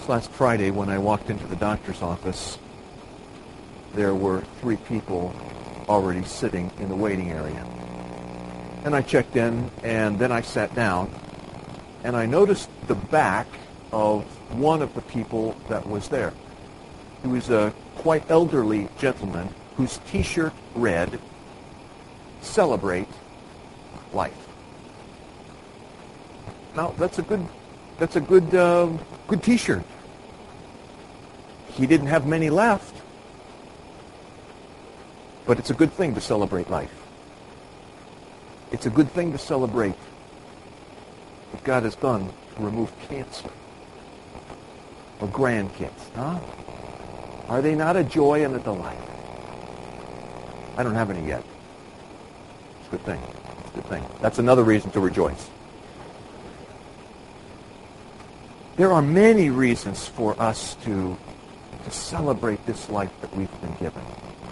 Last Friday when I walked into the doctor's office, there were 3 people already sitting in the waiting area. And I checked in, and then I sat down, and I noticed the back of one of the people that was there. He was a quite elderly gentleman whose T-shirt read, "Celebrate Life." Now, that's a good T-shirt. He didn't have many left, but it's a good thing to celebrate life. It's a good thing to celebrate what God has done to remove cancer or grandkids. Huh? Are they not a joy and a delight? I don't have any yet. It's a good thing. It's a good thing. That's another reason to rejoice. There are many reasons for us to celebrate this life that we've been given.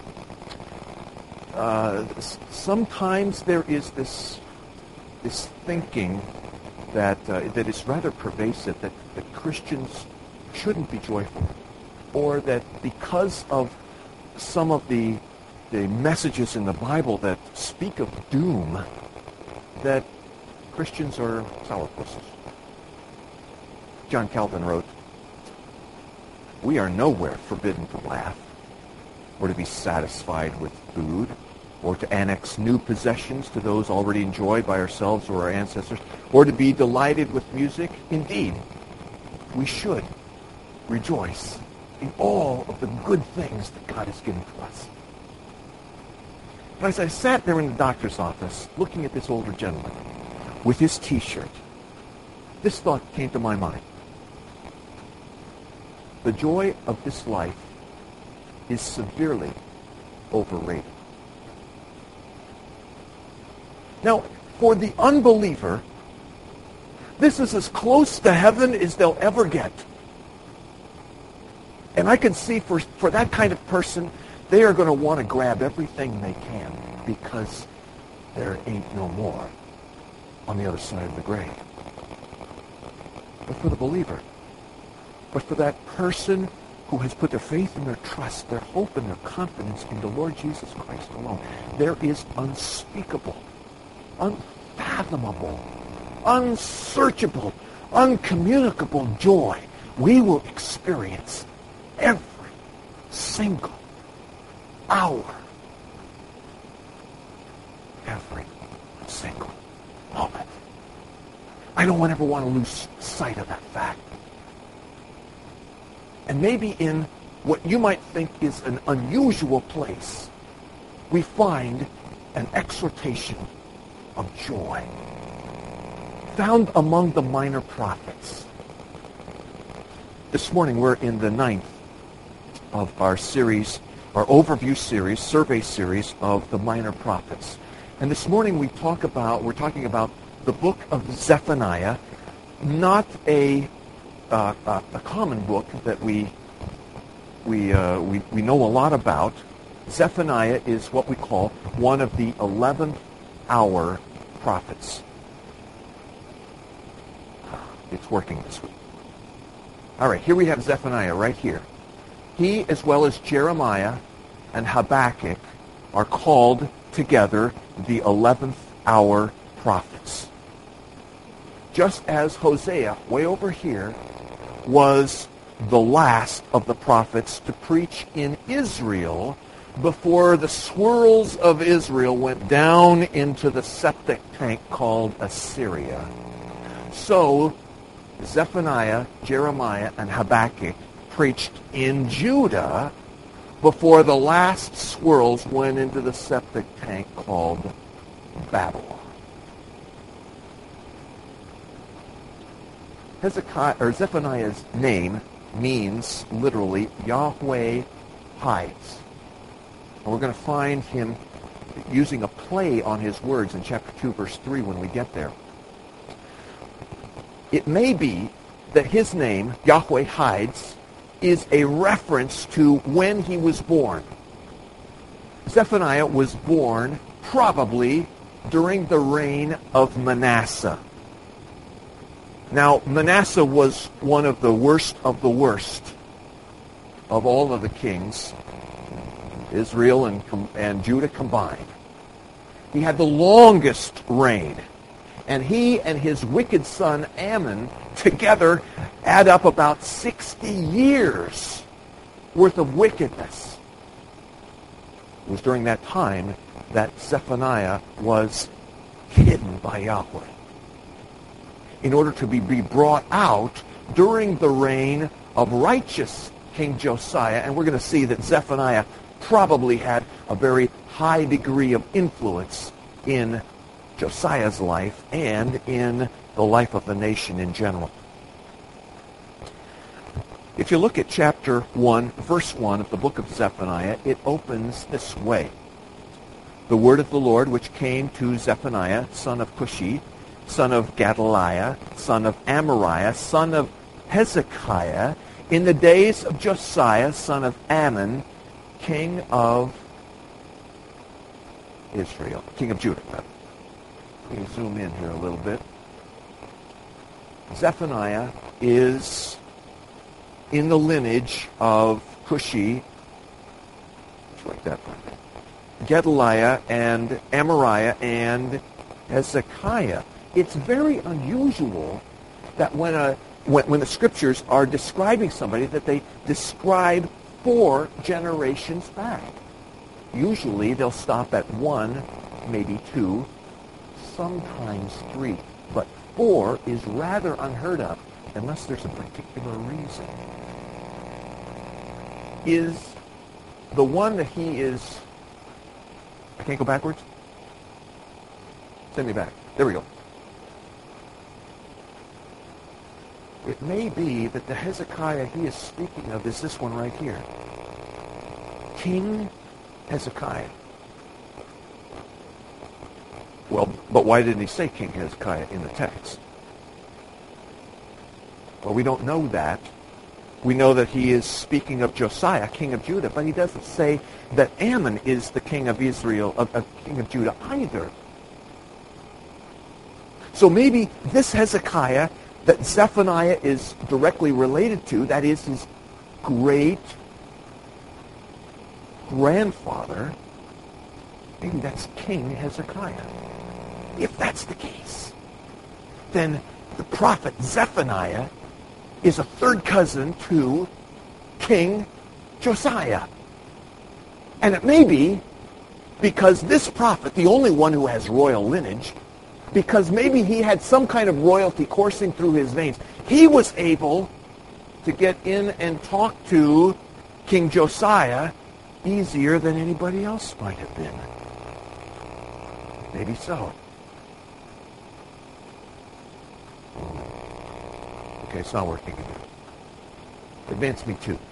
Sometimes there is this thinking that is rather pervasive that Christians shouldn't be joyful, or that because of some of the messages in the Bible that speak of doom, that Christians are sourpusses. John Calvin wrote, "We are nowhere forbidden to laugh, or to be satisfied with food, or to annex new possessions to those already enjoyed by ourselves or our ancestors, or to be delighted with music. Indeed, we should rejoice in all of the good things that God has given to us." But as I sat there in the doctor's office, looking at this older gentleman with his T-shirt, this thought came to my mind. The joy of this life is severely overrated. Now, for the unbeliever, this is as close to heaven as they'll ever get. And I can see for that kind of person, they are going to want to grab everything they can because there ain't no more on the other side of the grave. But for the believer, but for that person who has put their faith and their trust, their hope and their confidence in the Lord Jesus Christ alone, there is unspeakable, unfathomable, unsearchable, uncommunicable joy we will experience every single hour. Every single moment. I don't ever want to lose sight of that fact. And maybe in what you might think is an unusual place, we find an exhortation of joy found among the minor prophets. This morning we're in the 9th of our series, our overview series, survey series of the minor prophets. And this morning we're talking about the book of Zephaniah, not a common book that we know a lot about. Zephaniah is what we call one of the 11th hour prophets. It's working this week. All right, here we have Zephaniah right here. He, as well as Jeremiah and Habakkuk, are called together the 11th hour prophets. Just as Hosea, way over here, was the last of the prophets to preach in Israel before the swirls of Israel went down into the septic tank called Assyria. So Zephaniah, Jeremiah, and Habakkuk preached in Judah before the last swirls went into the septic tank called Babylon. Zephaniah's name means literally Yahweh hides. And we're going to find him using a play on his words in chapter 2, verse 3 when we get there. It may be that his name, Yahweh hides, is a reference to when he was born. Zephaniah was born probably during the reign of Manasseh. Now, Manasseh was one of the worst of all of the kings, Israel and Judah combined. He had the longest reign. And he and his wicked son Amon together add up about 60 years worth of wickedness. It was during that time that Zephaniah was hidden by Yahweh in order to be brought out during the reign of righteous King Josiah. And we're going to see that Zephaniah probably had a very high degree of influence in Josiah's life and in the life of the nation in general. If you look at chapter 1, verse 1 of the book of Zephaniah, it opens this way. The word of the Lord which came to Zephaniah, son of Cushi, son of Gedaliah, son of Amariah, son of Hezekiah, in the days of Josiah, son of Amon, king of Israel, king of Judah. Let me zoom in here a little bit. Zephaniah is in the lineage of Cushi, like that one, Gedaliah and Amariah and Hezekiah. It's very unusual that when the scriptures are describing somebody that they describe 4 generations back. Usually they'll stop at 1, maybe 2, sometimes 3. But 4 is rather unheard of unless there's a particular reason. Is the one that he is... I can't go backwards? Send me back. There we go. It may be that the Hezekiah he is speaking of is this one right here. King Hezekiah. Well, but why didn't he say King Hezekiah in the text? Well, we don't know that. We know that he is speaking of Josiah, king of Judah, but he doesn't say that Amon is the king of Israel, king of Judah either. So maybe this Hezekiah that Zephaniah is directly related to, that is his great-grandfather, maybe that's King Hezekiah. If that's the case, then the prophet Zephaniah is a third cousin to King Josiah. And it may be because this prophet, the only one who has royal lineage, because maybe he had some kind of royalty coursing through his veins, he was able to get in and talk to King Josiah easier than anybody else might have been. Maybe so. Okay, it's not working again. Advance me 2.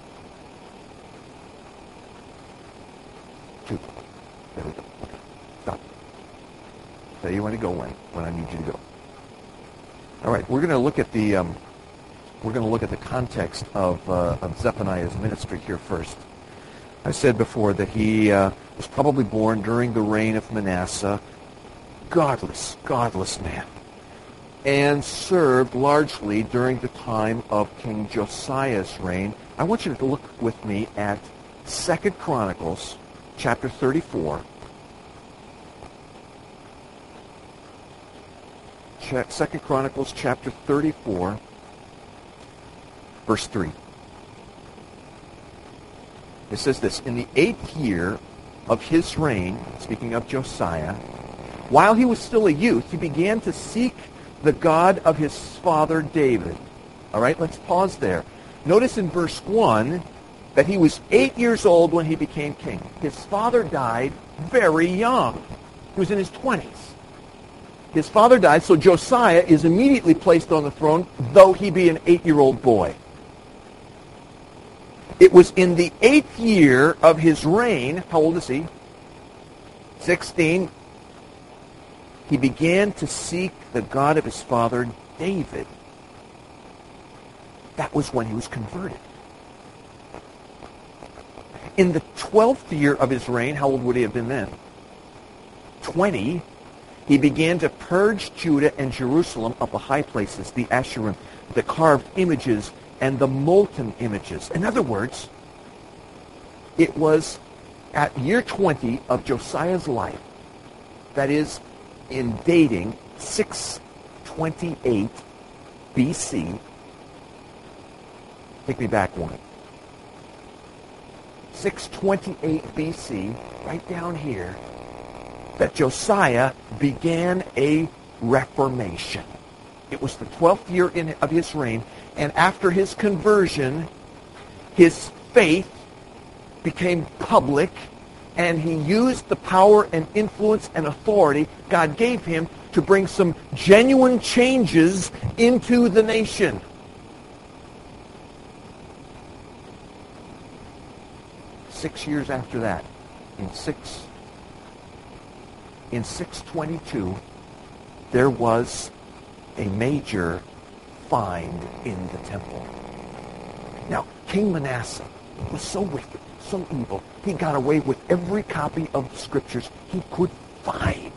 2. There we go. Okay. Stop. Tell you when to go when I need you to go. All right, we're going to look at the context of Zephaniah's ministry here first. I said before that he was probably born during the reign of Manasseh, godless man, and served largely during the time of King Josiah's reign. I want you to look with me at 2 Chronicles chapter 34. 2 Chronicles chapter 34, verse 3. It says this, in the 8th year of his reign, speaking of Josiah, while he was still a youth, he began to seek the God of his father David. All right, let's pause there. Notice in verse 1 that he was 8 years old when he became king. His father died very young. He was in his 20s. His father died, so Josiah is immediately placed on the throne, though he be an 8-year-old boy. It was in the 8th year of his reign, how old is he? 16. He began to seek the God of his father David. That was when he was converted. In the 12th year of his reign, how old would he have been then? 20. He began to purge Judah and Jerusalem of the high places, the Asherim, the carved images, and the molten images. In other words, it was at year 20 of Josiah's life, that is, in dating 628 BC. Take me back one. 628 BC, right down here, that Josiah began a reformation. It was the 12th year of his reign, and after his conversion, his faith became public, and he used the power and influence and authority God gave him to bring some genuine changes into the nation. Six years after that, in 622, there was a major find in the temple. Now, King Manasseh was so wicked, so evil, he got away with every copy of the scriptures he could find.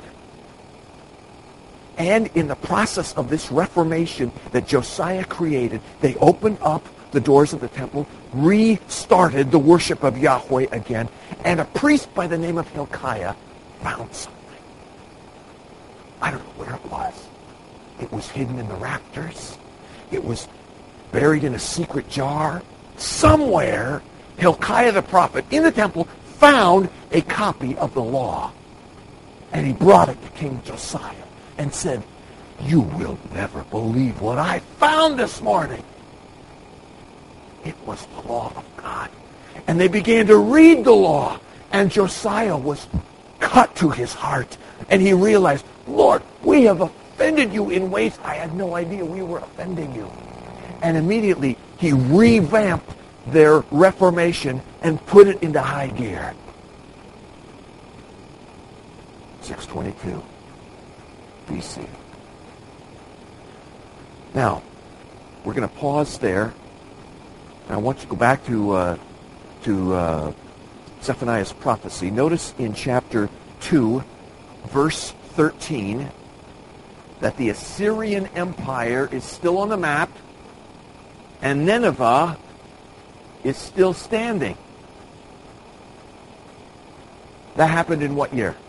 And in the process of this reformation that Josiah created, they opened up the doors of the temple, restarted the worship of Yahweh again, and a priest by the name of Hilkiah found something. I don't know where it was. It was hidden in the rafters. It was buried in a secret jar. Somewhere, Hilkiah the prophet in the temple found a copy of the law. And he brought it to King Josiah and said, "You will never believe what I found this morning." It was the law of God. And they began to read the law. And Josiah was cut to his heart. And he realized, "Lord, we have offended you in ways I had no idea we were offending you." And immediately he revamped their reformation and put it into high gear. 622 BC. Now, we're going to pause there. I want you to go back to Zephaniah's prophecy. Notice in chapter 2, verse 13, that the Assyrian Empire is still on the map, and Nineveh is still standing. That happened in what year?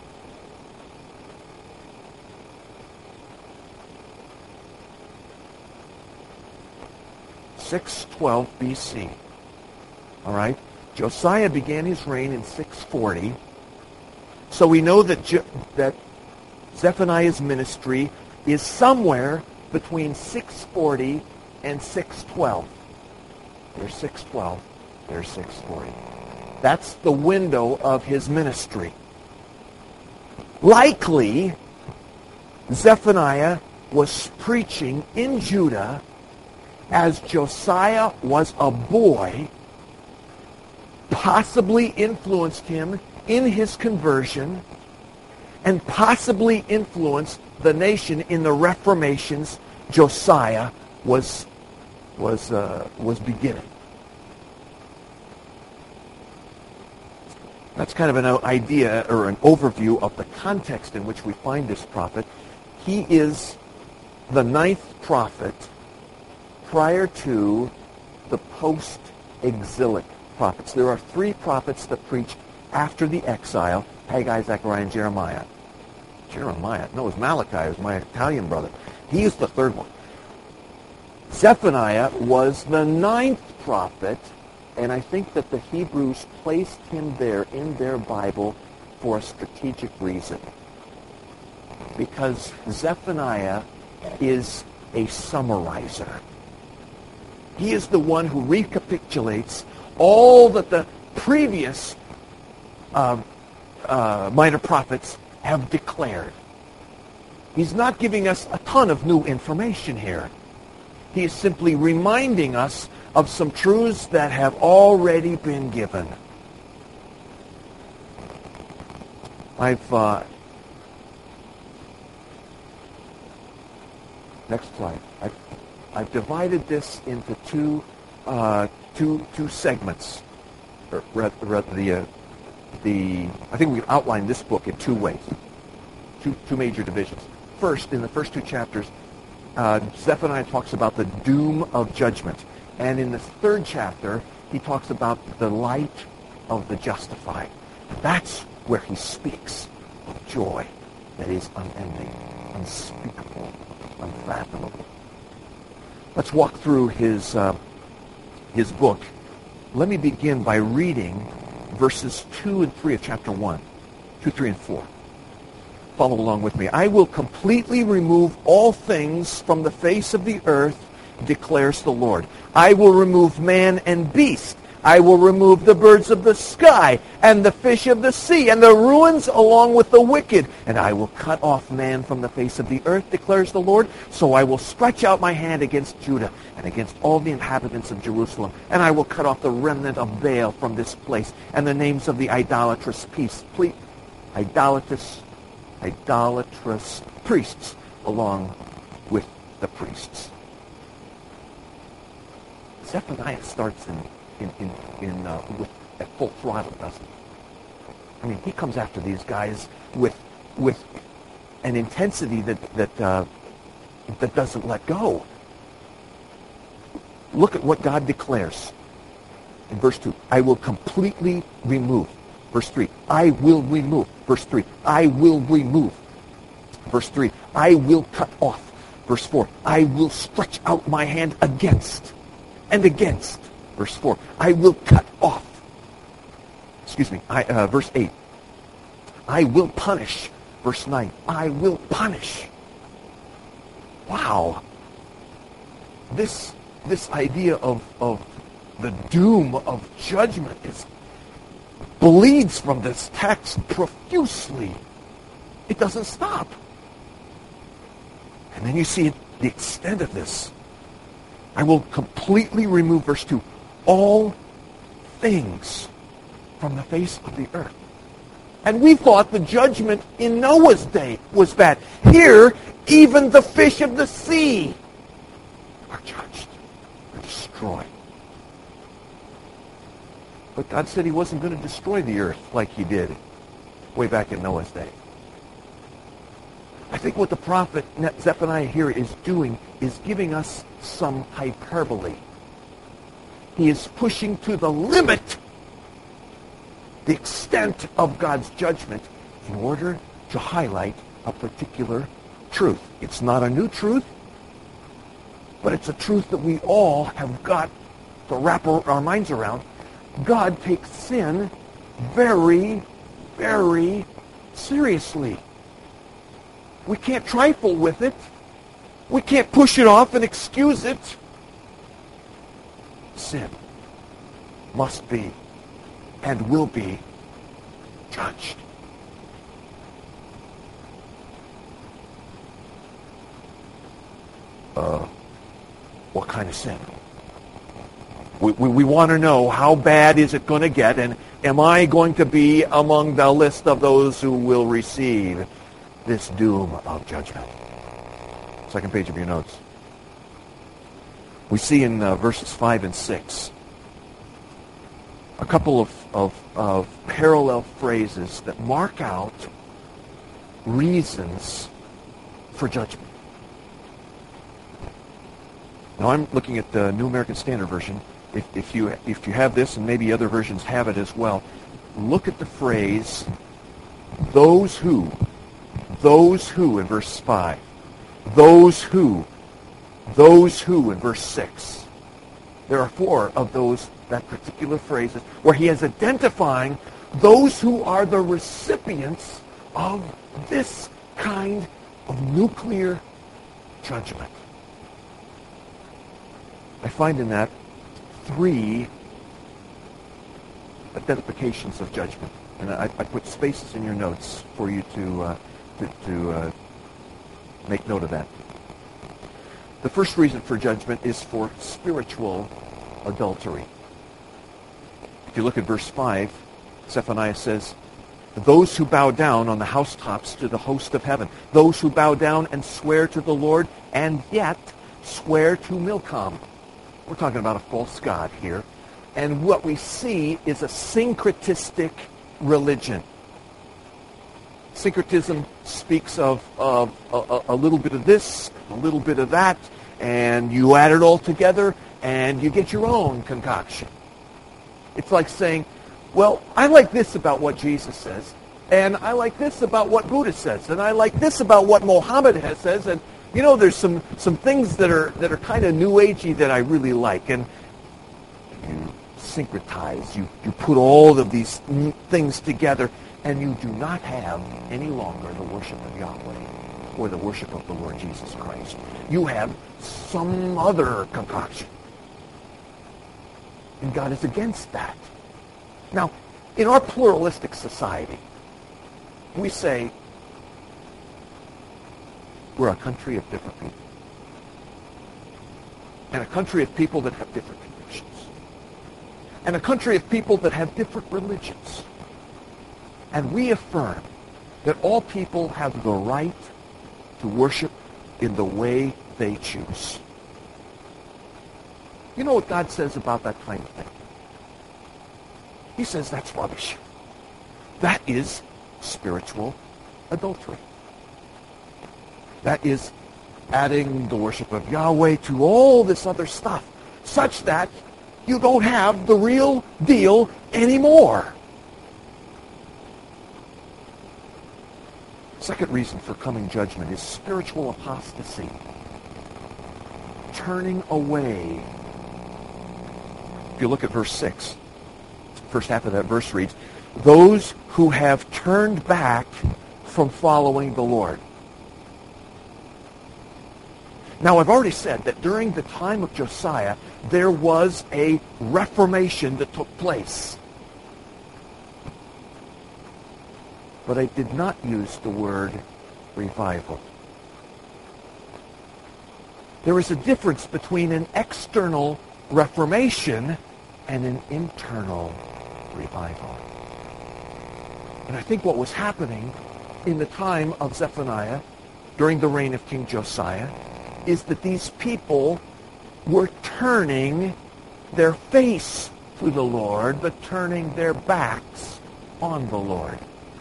(612 BC). All right? Josiah began his reign in 640. So we know that that Zephaniah's ministry is somewhere between 640 and 612. There's 612. There's 640. That's the window of his ministry. Likely, Zephaniah was preaching in Judah as Josiah was a boy, possibly influenced him in his conversion, and possibly influenced the nation in the reformations Josiah was beginning. That's kind of an idea or an overview of the context in which we find this prophet. He is the 9th prophet prior to the post-exilic prophets. There are 3 prophets that preach after the exile: Haggai, Zechariah, and Jeremiah. Jeremiah? No, it was Malachi. It was my Italian brother. He is the 3rd one. Zephaniah was the 9th prophet, and I think that the Hebrews placed him there in their Bible for a strategic reason. Because Zephaniah is a summarizer. He is the one who recapitulates all that the previous minor prophets have declared. He's not giving us a ton of new information here. He is simply reminding us of some truths that have already been given. Next slide. I've divided this into two segments. I think we can outline this book in 2 ways. two major divisions. First, in the first two chapters, Zephaniah talks about the doom of judgment. And in the third chapter, he talks about the light of the justified. That's where he speaks of joy that is unending, unspeakable, unfathomable. Let's walk through his book. Let me begin by reading verses 2 and 3 of chapter 1, 2, 3, and 4. Follow along with me. I will completely remove all things from the face of the earth, declares the Lord. I will remove man and beast. I will remove the birds of the sky and the fish of the sea and the ruins along with the wicked. And I will cut off man from the face of the earth, declares the Lord. So I will stretch out my hand against Judah and against all the inhabitants of Jerusalem. And I will cut off the remnant of Baal from this place and the names of the idolatrous priests along with the priests. Zephaniah starts at full throttle, doesn't he? I mean, he comes after these guys with an intensity that doesn't let go. Look at what God declares in verse 2. I will completely remove. Verse 3. I will remove. Verse 3. I will remove. Verse 3. I will cut off. Verse 4. I will stretch out my hand against and against. Verse 4, I will cut off. Verse 8, I will punish. Verse 9, I will punish. Wow. This idea of the doom of judgment bleeds from this text profusely. It doesn't stop. And then you see the extent of this. I will completely remove, verse 2, all things from the face of the earth. And we thought the judgment in Noah's day was bad. Here, even the fish of the sea are judged, are destroyed. But God said he wasn't going to destroy the earth like he did way back in Noah's day. I think what the prophet Zephaniah here is doing is giving us some hyperbole. He is pushing to the limit the extent of God's judgment in order to highlight a particular truth. It's not a new truth, but it's a truth that we all have got to wrap our minds around. God takes sin very, very seriously. We can't trifle with it. We can't push it off and excuse it. Sin must be and will be judged. What kind of sin? We want to know, how bad is it going to get, and am I going to be among the list of those who will receive this doom of judgment? Second page of your notes. We see in verses 5 and 6 a couple of parallel phrases that mark out reasons for judgment. Now I'm looking at the New American Standard Version. If you have this, and maybe other versions have it as well, look at the phrase, those who in verse 5, those who in verse 6. There are 4 of that particular phrases where he is identifying those who are the recipients of this kind of nuclear judgment. I find in that 3 identifications of judgment. And I put spaces in your notes for you to make note of that. The first reason for judgment is for spiritual adultery. If you look at verse 5, Zephaniah says, those who bow down on the housetops to the host of heaven, those who bow down and swear to the Lord and yet swear to Milcom. We're talking about a false god here. And what we see is a syncretistic religion. Syncretism speaks of a little bit of this, a little bit of that, and you add it all together, and you get your own concoction. It's like saying, well, I like this about what Jesus says, and I like this about what Buddha says, and I like this about what Mohammed says, and there's some things that are kind of new agey that I really like, and you syncretize, you put all of these things together, and you do not have any longer the worship of Yahweh or the worship of the Lord Jesus Christ. You have some other concoction. And God is against that. Now, in our pluralistic society, we say we're a country of different people. And a country of people that have different convictions. And a country of people that have different religions. And we affirm that all people have the right to worship in the way they choose. You know what God says about that kind of thing? He says that's rubbish. That is spiritual adultery. That is adding the worship of Yahweh to all this other stuff, such that you don't have the real deal anymore. Second reason for coming judgment is spiritual apostasy. Turning away. If you look at verse 6, first half of that verse reads, those who have turned back from following the Lord. Now, I've already said that during the time of Josiah, there was a reformation that took place. But I did not use the word revival. There is a difference between an external reformation and an internal revival. And I think what was happening in the time of Zephaniah, during the reign of King Josiah, is that these people were turning their face to the Lord, but turning their backs on the Lord.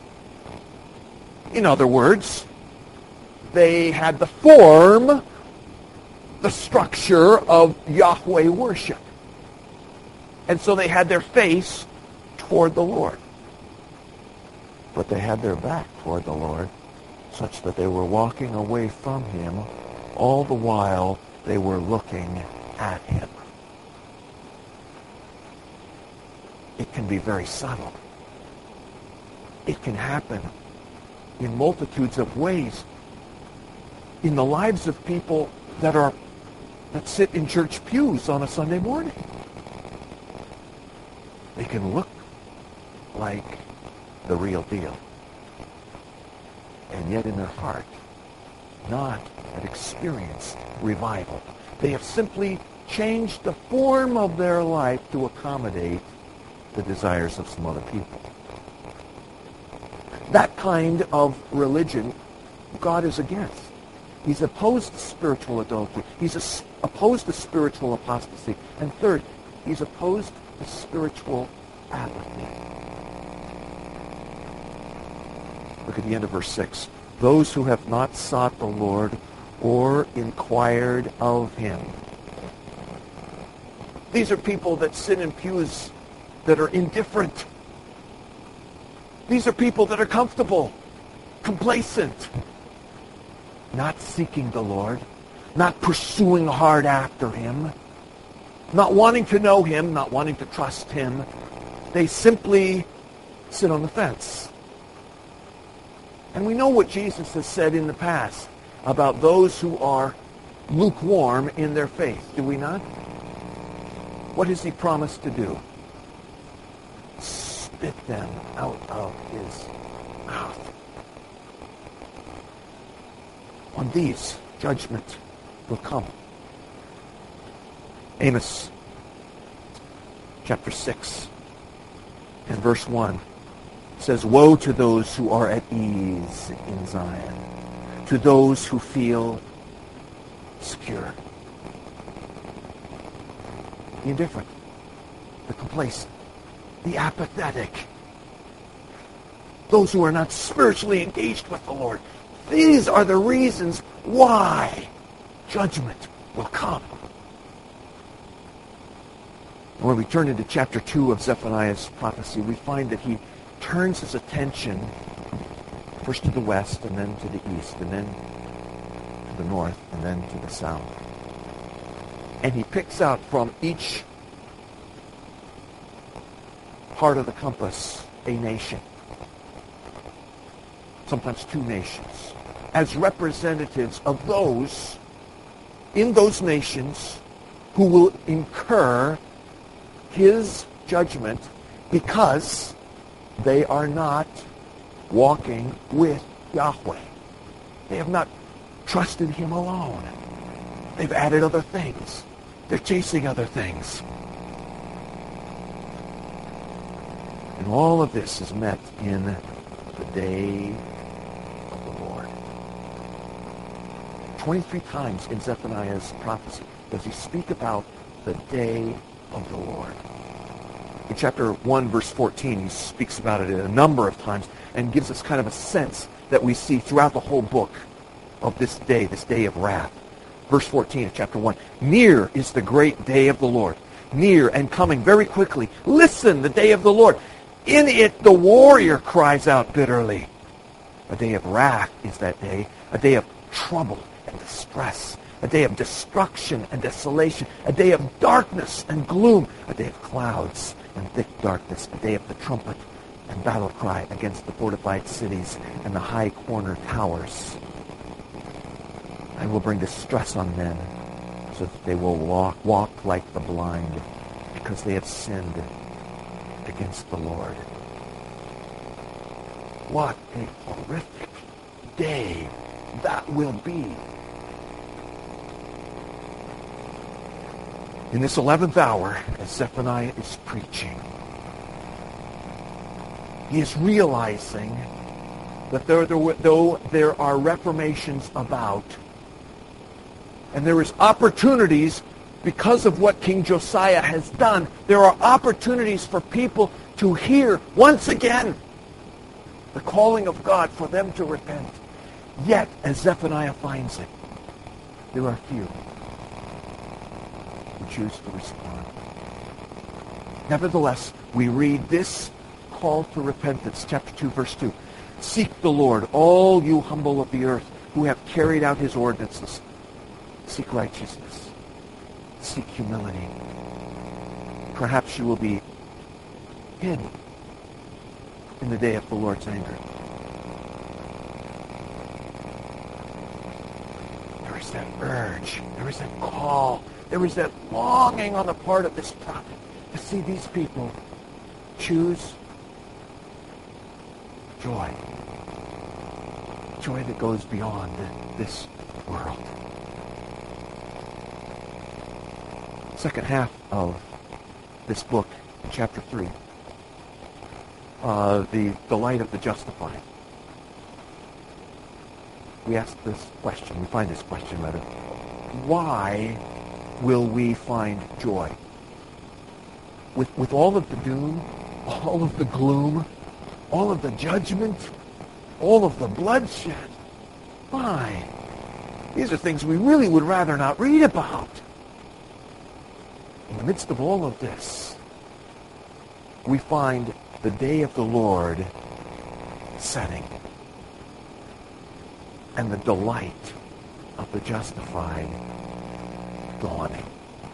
In other words, they had the form, the structure of Yahweh worship. And so they had their face toward the Lord. But they had their back toward the Lord, such that they were walking away from him. All the while they were looking at him. It can be very subtle. It can happen in multitudes of ways in the lives of people that sit in church pews on a Sunday morning. They can look like the real deal, and yet in their heart not have experienced revival. They have simply changed the form of their life to accommodate the desires of some other people. That kind of religion, God is against. He's opposed to spiritual adultery. He's opposed to spiritual apostasy. And third, he's opposed to spiritual apathy. Look at the end of verse 6. Those who have not sought the Lord or inquired of him. These are people that sit in pews that are indifferent. These are people that are comfortable, complacent, not seeking the Lord, not pursuing hard after him, not wanting to know him, not wanting to trust him. They simply sit on the fence. And we know what Jesus has said in the past about those who are lukewarm in their faith, do we not? What has he promised to do? Spit them out of his mouth. On these, judgment will come. Amos chapter 6 and verse 1 says, woe to those who are at ease in Zion, to those who feel secure. The indifferent, the complacent, the apathetic. those who are not spiritually engaged with the Lord. These are the reasons why judgment will come. When we turn into chapter 2 of Zephaniah's prophecy, we find that he turns his attention first to the west, and then to the east, and then to the north, and then to the south. And he picks out from each part of the compass a nation, sometimes two nations, as representatives of those in those nations who will incur his judgment because they are not walking with Yahweh. They have not trusted him alone. They've added other things. They're chasing other things. And all of this is met in the day of the Lord. 23 times in Zephaniah's prophecy does he speak about the day of the Lord. In chapter 1, verse 14, he speaks about it a number of times and gives us kind of a sense that we see throughout the whole book of this day of wrath. Verse 14 of chapter 1, near is the great day of the Lord, near and coming very quickly. Listen, the day of the Lord. In it the warrior cries out bitterly. A day of wrath is that day, a day of trouble and distress, a day of destruction and desolation, a day of darkness and gloom, a day of clouds and thick darkness, a day of the trumpet and battle cry against the fortified cities and the high corner towers. I will bring distress on men so that they will walk like the blind because they have sinned against the Lord. What a horrific day that will be. In this 11th hour, as Zephaniah is preaching, he is realizing that though there are reformations about, and there is opportunities because of what King Josiah has done, there are opportunities for people to hear once again the calling of God for them to repent. Yet, as Zephaniah finds it, there are few who choose to respond. Nevertheless, we read this call to repentance, chapter 2, verse 2. Seek the Lord, all you humble of the earth, who have carried out his ordinances. Seek righteousness. Seek humility. Perhaps you will be hid in the day of the Lord's anger. There is that urge. There is that call. There is that longing on the part of this prophet to see these people choose joy. Joy that goes beyond this world. Second half of this book, chapter 3, the delight of the justified. We ask this question, we find this question rather, why will we find joy? With all of the doom, all of the gloom, all of the judgment, all of the bloodshed, why? These are things we really would rather not read about. In the midst of all of this, we find the day of the Lord setting and the delight of the justified dawning.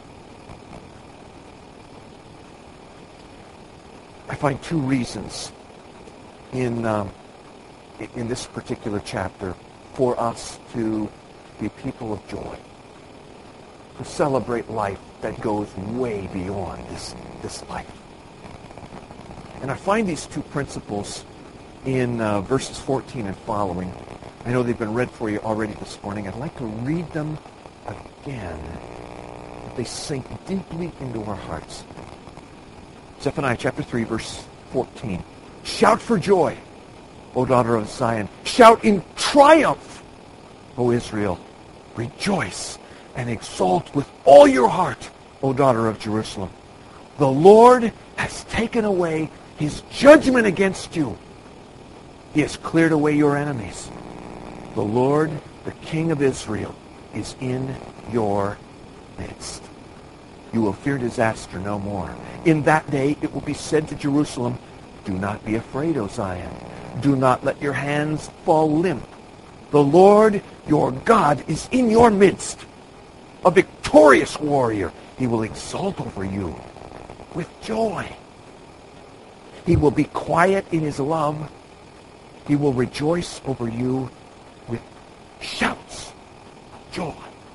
I find two reasons in this particular chapter for us to be people of joy, to celebrate life that goes way beyond this life. And I find these two principles in verses 14 and following. I know they've been read for you already this morning. I'd like to read them again, that they sink deeply into our hearts. Zephaniah chapter 3, verse 14. Shout for joy, O daughter of Zion. Shout in triumph, O Israel. Rejoice and exult with all your heart, O daughter of Jerusalem. The Lord has taken away his judgment against you. He has cleared away your enemies. The Lord, the King of Israel, is in your midst. You will fear disaster no more. In that day it will be said to Jerusalem, do not be afraid, O Zion. Do not let your hands fall limp. The Lord your God is in your midst, a victorious warrior. He will exult over you with joy. He will be quiet in his love. He will rejoice over you with shouts of joy.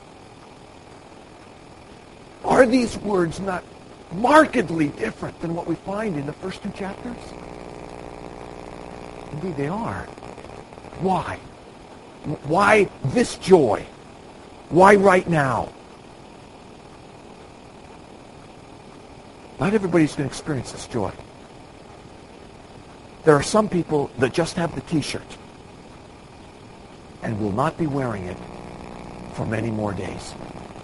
Are these words not markedly different than what we find in the first two chapters? Indeed, they are. Why? Why this joy? Why right now? Not everybody's going to experience this joy. There are some people that just have the t-shirt and will not be wearing it for many more days.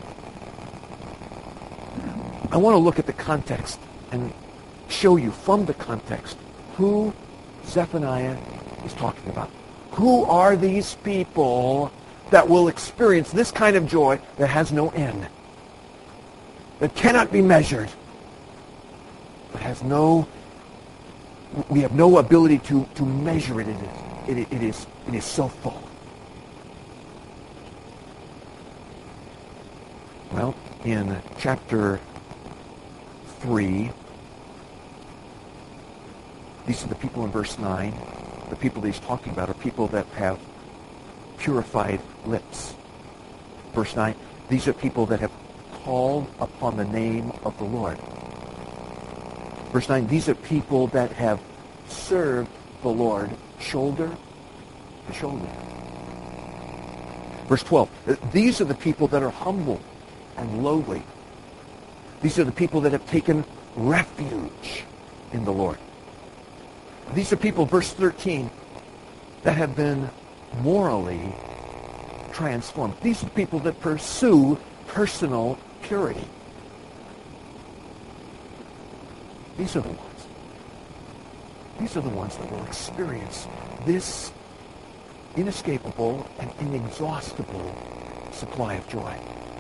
I want to look at the context and show you from the context who Zephaniah is talking about. Who are these people that will experience this kind of joy that has no end, that cannot be measured, that has we have no ability to measure it. It is so full. Well, in chapter 3, these are the people in verse 9. The people that he's talking about are people that have purified lips. Verse 9, these are people that have called upon the name of the Lord. Verse 9, these are people that have served the Lord shoulder to shoulder. Verse 12, these are the people that are humble and lowly. These are the people that have taken refuge in the Lord. These are people, verse 13, that have been morally transformed. These are the people that pursue personal purity. These are the ones. These are the ones that will experience this inescapable and inexhaustible supply of joy.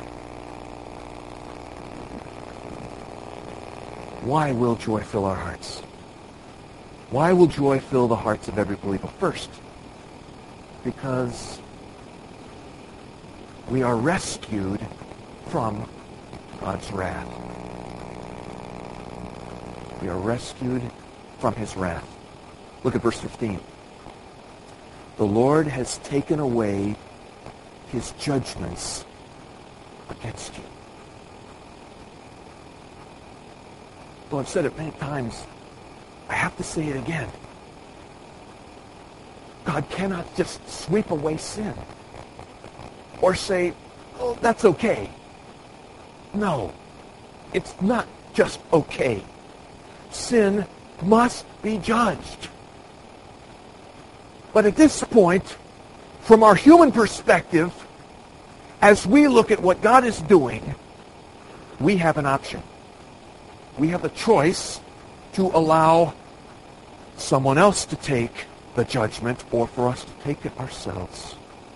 Why will joy fill our hearts? Why will joy fill the hearts of every believer? First, because we are rescued from God's wrath. We are rescued from his wrath. Look at verse 15. The Lord has taken away his judgments against you. Well, I've said it many times. I have to say it again. God cannot just sweep away sin or say, oh, that's okay. No, it's not just okay. Sin must be judged. But at this point, from our human perspective, as we look at what God is doing, we have an option. We have a choice to allow someone else to take the judgment or for us to take it ourselves.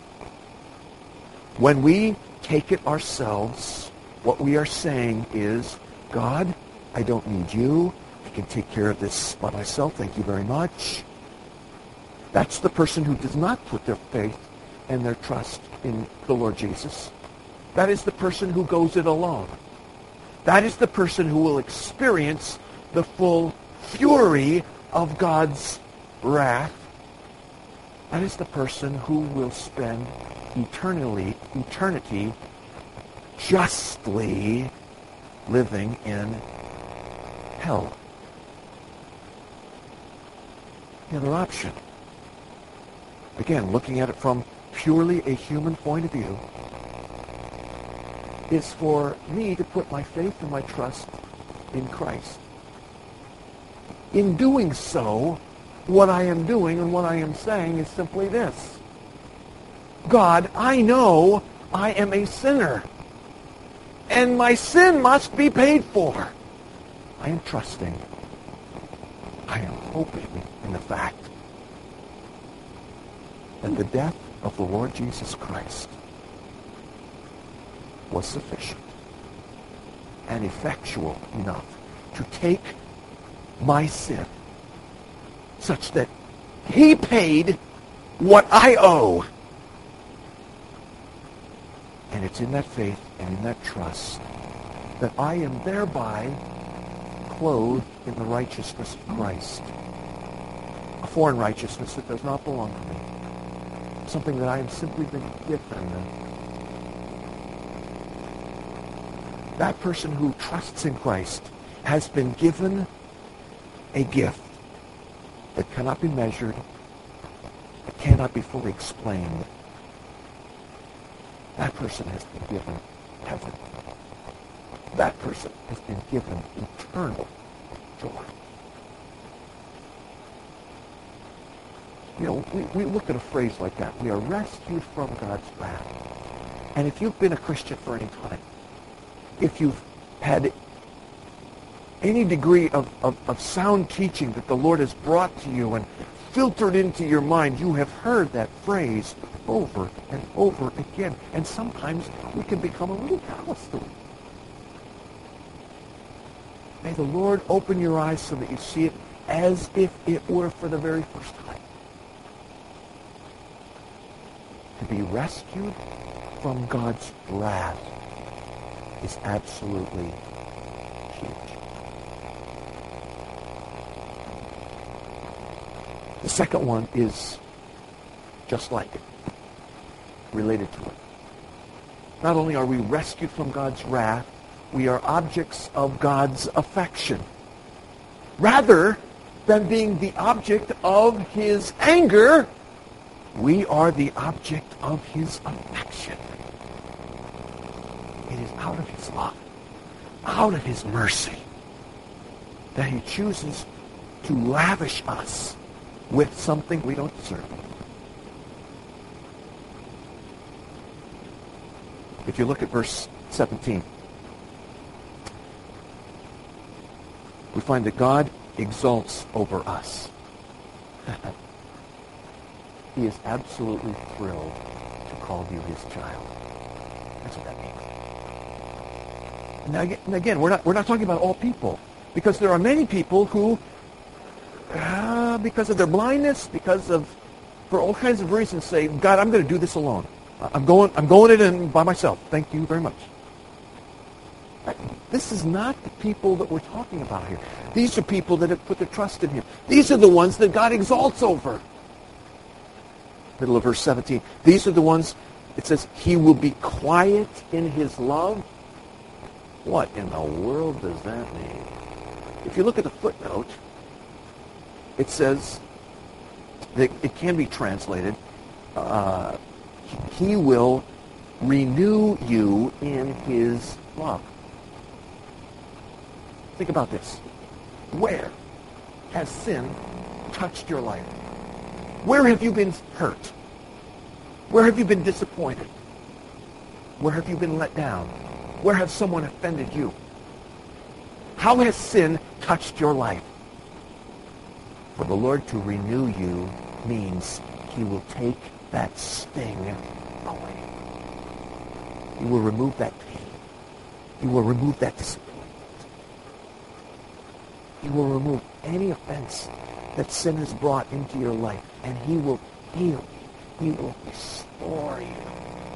When we take it ourselves, what we are saying is, God, I don't need you. I can take care of this by myself. Thank you very much. That's the person who does not put their faith and their trust in the Lord Jesus. That is the person who goes it alone. That is the person who will experience the full fury of God's wrath. That is the person who will spend eternity justly living in hell. The other option, again, looking at it from purely a human point of view, is for me to put my faith and my trust in Christ. In doing so, what I am doing and what I am saying is simply this. God, I know I am a sinner, and my sin must be paid for. I am trusting. I am hoping in the fact that the death of the Lord Jesus Christ was sufficient and effectual enough to take my sin, such that he paid what I owe. And it's in that faith and in that trust that I am thereby clothed in the righteousness of Christ. A foreign righteousness that does not belong to me. Something that I have simply been given. That person who trusts in Christ has been given a gift that cannot be measured, that cannot be fully explained. That person has been given heaven. That person has been given eternal joy. You know, we look at a phrase like that. We are rescued from God's wrath. And if you've been a Christian for any time, if you've had any degree of sound teaching that the Lord has brought to you and filtered into your mind, you have heard that phrase over and over again. And sometimes we can become a little callous to it. May the Lord open your eyes so that you see it as if it were for the very first time. To be rescued from God's wrath is absolutely huge. The second one is just like it, related to it. Not only are we rescued from God's wrath, we are objects of God's affection. Rather than being the object of his anger, we are the object of his affection. It is out of his love, out of his mercy, that he chooses to lavish us with something we don't deserve. If you look at verse 17, we find that God exalts over us. He is absolutely thrilled to call you his child. That's what that means. Now again, we're not talking about all people, because there are many people who, because of their blindness, for all kinds of reasons, say, God, I'm going to do this alone. I'm going it in by myself. Thank you very much. This is not the people that we're talking about here. These are people that have put their trust in him. These are the ones that God exalts over. Middle of verse 17. These are the ones, it says, he will be quiet in his love. What in the world does that mean? If you look at the footnote, it says, that it can be translated, he will renew you in his love. Think about this. Where has sin touched your life? Where have you been hurt? Where have you been disappointed? Where have you been let down? Where has someone offended you? How has sin touched your life? For the Lord to renew you means he will take that sting away. He will remove that pain. He will remove that disappointment. He will remove any offense that sin has brought into your life, and he will heal you. He will restore you.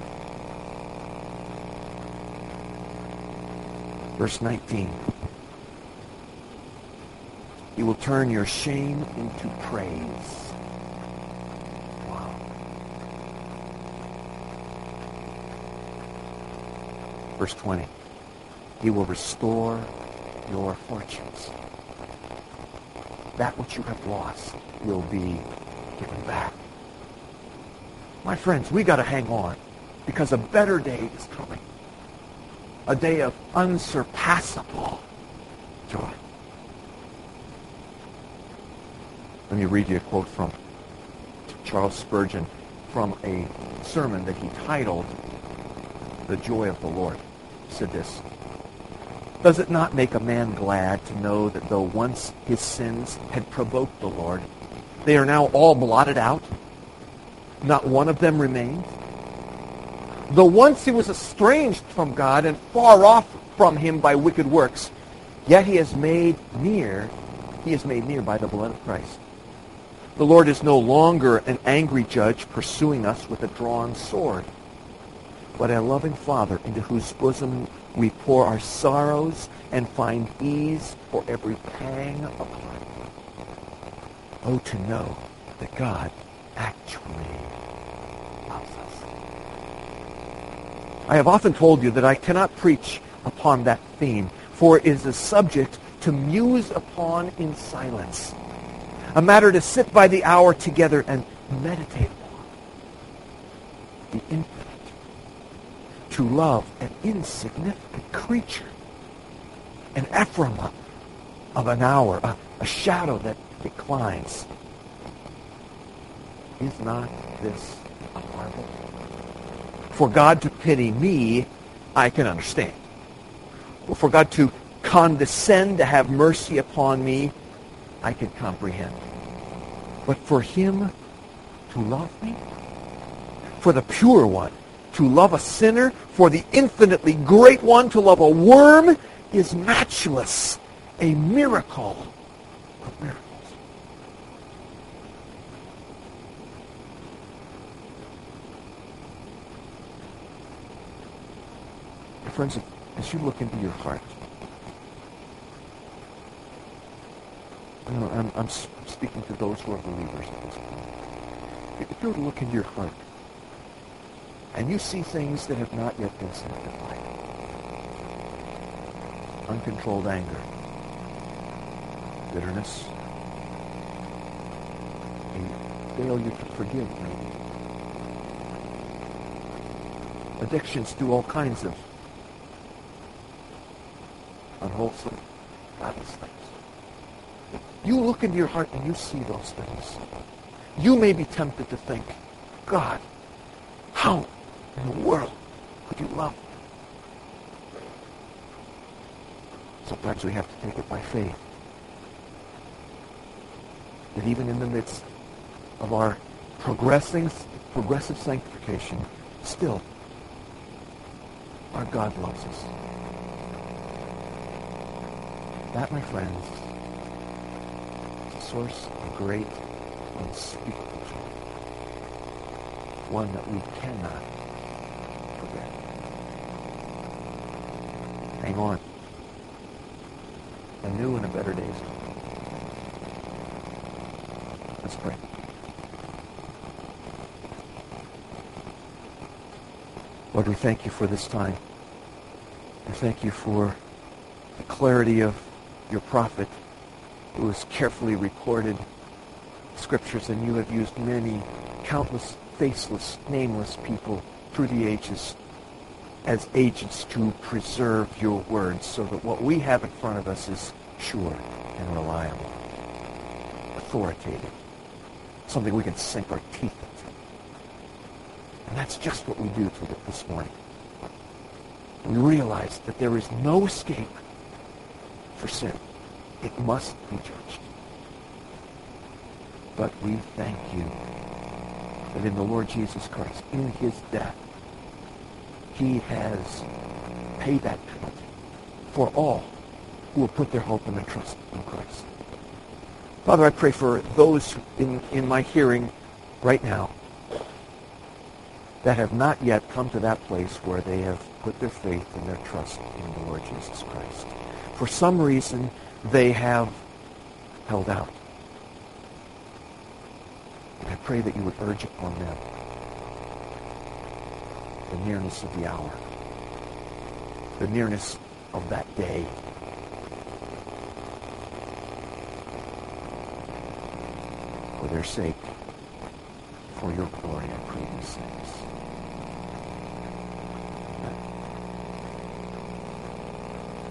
Verse 19. He will turn your shame into praise. Wow. Verse 20. He will restore your fortunes. That which you have lost will be given back. My friends, we got to hang on, because a better day is coming. A day of unsurpassable joy. Let me read you a quote from Charles Spurgeon from a sermon that he titled The Joy of the Lord. He said this: does it not make a man glad to know that though once his sins had provoked the Lord, they are now all blotted out? not one of them remained? Though once he was estranged from God and far off from him by wicked works, yet he is made near by the blood of Christ. The Lord is no longer an angry judge pursuing us with a drawn sword, but a loving Father into whose bosom we pour our sorrows and find ease for every pang of heart. Oh, to know that God actually loves us. I have often told you that I cannot preach upon that theme, for it is a subject to muse upon in silence, a matter to sit by the hour together and meditate upon. The infinite, to love an insignificant creature, an ephraim of an hour, a shadow that declines. Is not this a marvel? For God to pity me, I can understand. For God to condescend to have mercy upon me, I can comprehend. But for him to love me, for the pure one to love a sinner, for the infinitely great one to love a worm, is matchless, a miracle of miracles. My friends, as you look into your heart, I'm speaking to those who are believers at this point. If you were to look into your heart and you see things that have not yet been sanctified, uncontrolled anger, bitterness, a failure to forgive, maybe, addictions to all kinds of unwholesome, godless things. You look into your heart and you see those things. You may be tempted to think, God, how in the world could you love me? Sometimes we have to take it by faith. That even in the midst of our progressive sanctification, still, our God loves us. That, my friends, is a source of great, unspeakable joy. One that we cannot forget. Hang on. A new and a better day is coming. Let's pray. Lord, we thank you for this time. We thank you for the clarity of your prophet who has carefully recorded scriptures, and you have used many, countless, faceless, nameless people through the ages as agents to preserve your words so that what we have in front of us is sure and reliable, authoritative, something we can sink our teeth into. And that's just what we do this morning. We realize that there is no escape for sin. It must be judged. But we thank you that in the Lord Jesus Christ, in his death, he has paid that penalty for all who will put their hope and their trust in Christ. Father, I pray for those in my hearing right now that have not yet come to that place where they have put their faith and their trust in the Lord Jesus Christ. For some reason, they have held out. And I pray that you would urge upon them the nearness of the hour, the nearness of that day. For their sake, for your glory, I pray these things. Amen.